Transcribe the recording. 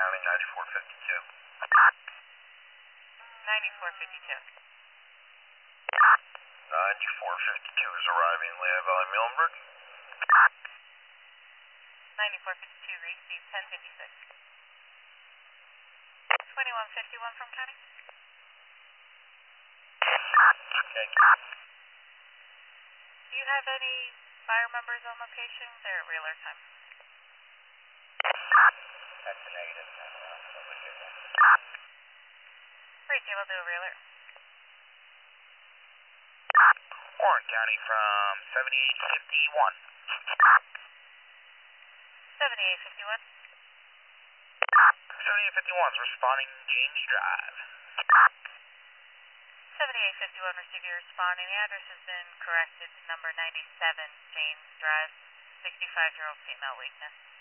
arriving 9452. 9452. 9452 is arriving Lehigh Valley, Muhlenberg. 9452, receive 1056. 2151 from county. Thank you. Do you have any fire members on location? They're at realer time. That's a negative. Great deal, I'll do a realer. Warren County from 7851. 7851. 7851 is responding James Drive. 7851, receive your responding. The address has been corrected to number 97 James Drive, 65-year-old female weakness.